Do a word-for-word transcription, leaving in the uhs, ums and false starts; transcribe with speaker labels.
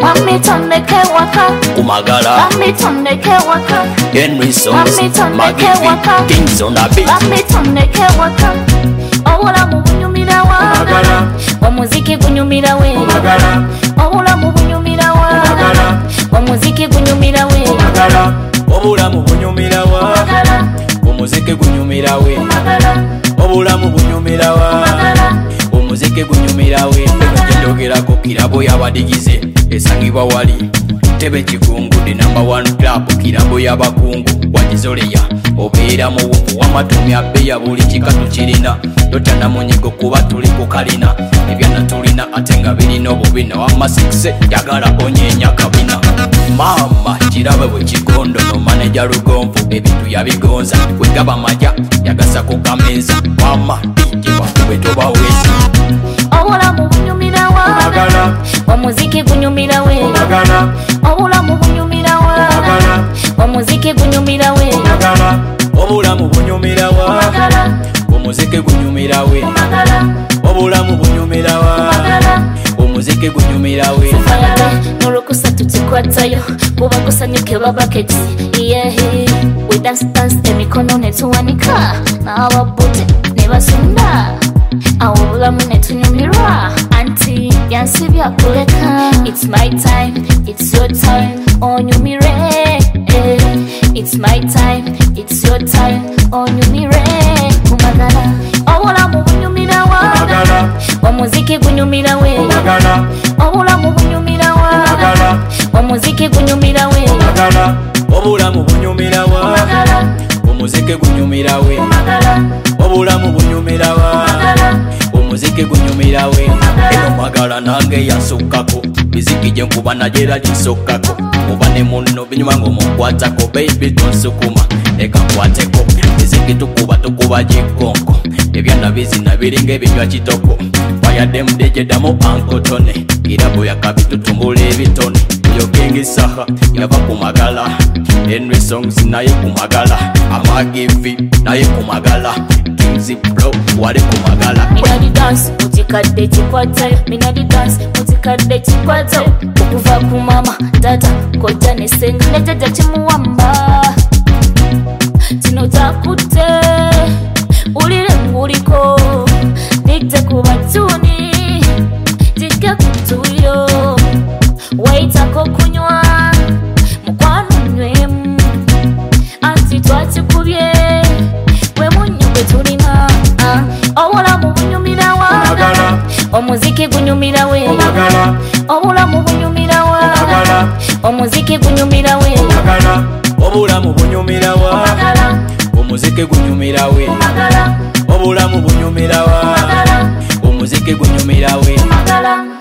Speaker 1: Mami tondeke waka
Speaker 2: kumagala
Speaker 1: Mami tondeke waka
Speaker 2: Henry Songs
Speaker 1: Mami tondeke waka
Speaker 2: Kings on the beat
Speaker 1: Mami tondeke waka Obulamu bunyumira wa
Speaker 2: kumagala
Speaker 1: Omuziki gunyumira we
Speaker 2: kumagala
Speaker 1: Obulamu bunyumira wa
Speaker 2: kumagala
Speaker 1: Omuziki gunyumira we
Speaker 2: kumagala Obulamu bunyumira wa Omuziki gunyumira we Obulamu bunyumira wa Omuziki gunyumira we Njogerako kirabo yabadigize esangibwa wali tebe kigungu the number one club kirabo yabakungu wajizoleya obeera mu bufu w'amatumi abeya buli kikatu kirina totana munyigo kuba tuli ku kalina ebyana tulina ate nga birina obubina wamma sikise yagala onyenya kabina mama kirabe bwe kikondo no manager Lugonvu ebintu yabigonza wegaba maja yagasa ku kameeza mama dije bakube tobaweza
Speaker 1: Obulamu bunyumira wa Omuziki gunyumira we Obulamu bunyumira wa Omuziki gunyumira we
Speaker 2: Obulamu bunyumira wa Omuziki gunyumira we Obulamu bunyumira wa Omuziki gunyumira we
Speaker 1: Nurukusa tukikwatayo kuba kusanyuke babaketi yeah we dance dance emikono netuwanika n'ababote ne basunda awo obulamu netunyumirwa anti yansibya kuleka it's my time it's your time onyumire eh. It's my time it's your time onyumire kumagala obulamu bunyumira wa omuziki gunyumira we obulamu bunyumira wa omuziki gunyumira we
Speaker 2: Obulamu bunyumira wa Omuziki gunyumira we Obulamu bunyumira wa Omuziki gunyumira we Eno magala nange yasukako Miziki je nkuba najera lisokako Muba ne munno binyuma ngo mukwatako baby tonsukuma eka kwateko Miziki tukuba tukuba jikonko Ebyana bizina biringa ebinywa kitoko Fire dem deje damo ankotone Irabo yakabitu tumbule ebitone Yogengi saha yava kumagala Henry Songs naye kumagala Amagivi naye kumagala Kings bro wale kumagala
Speaker 1: Mina di dance mutikadde kikwatayo Mina di dance mutikadde kikwatayo Okuva ku mama tata kojja ne senga ne jjajja kimuwamba Kino kyakutte ulire nguliko Nijja ku batuni jigga ku tuyo Waitako kunywa mukwano nywemu anti twakikubye we munyo gwe tulina obulamu bunyumira wa omuziki gunyumira we obulamu bunyumira wa omuziki gunyumira we
Speaker 2: Obulamu bunyumira wa Omuziki gunyumira we Obulamu bunyumira wa Omuziki gunyumira we